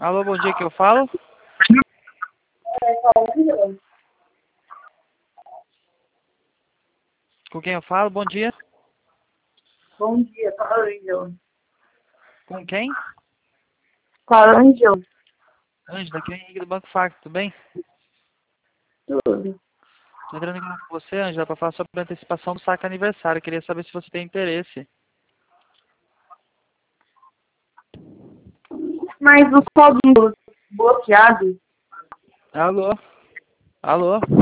Alô, bom dia, que eu falo? Com quem eu falo? Bom dia. Bom dia, fala Ângela. Com quem? Fala Ângela. Ângela, aqui é o Henrique do Banco Facto, tudo bem? Tudo. Tô entrando em contato com você, Ângela, para falar sobre a antecipação do saque aniversário. Queria saber se você tem interesse. Mas o saldo bloqueado. Alô? Alô?